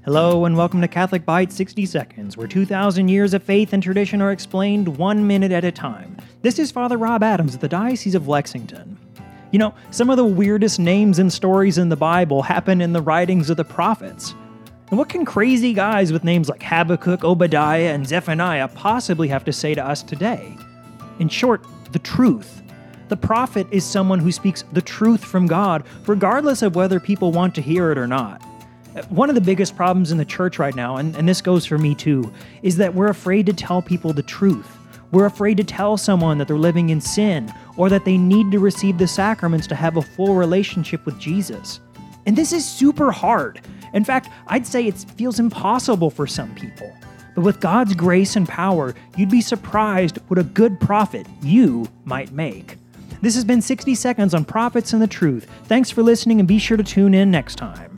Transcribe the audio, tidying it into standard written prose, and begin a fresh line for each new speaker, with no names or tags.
Hello and welcome to Catholic Bites 60 Seconds, where 2,000 years of faith and tradition are explained 1 minute at a time. This is Father Rob Adams of the Diocese of Lexington. You know, some of the weirdest names and stories in the Bible happen in the writings of the prophets. And what can crazy guys with names like Habakkuk, Obadiah, and Zephaniah possibly have to say to us today? In short, the truth. The prophet is someone who speaks the truth from God, regardless of whether people want to hear it or not. One of the biggest problems in the church right now, and this goes for me too, is that we're afraid to tell people the truth. We're afraid to tell someone that they're living in sin, or that they need to receive the sacraments to have a full relationship with Jesus. And this is super hard. In fact, I'd say it feels impossible for some people. But with God's grace and power, you'd be surprised what a good prophet you might make. This has been 60 Seconds on Prophets and the Truth. Thanks for listening, and be sure to tune in next time.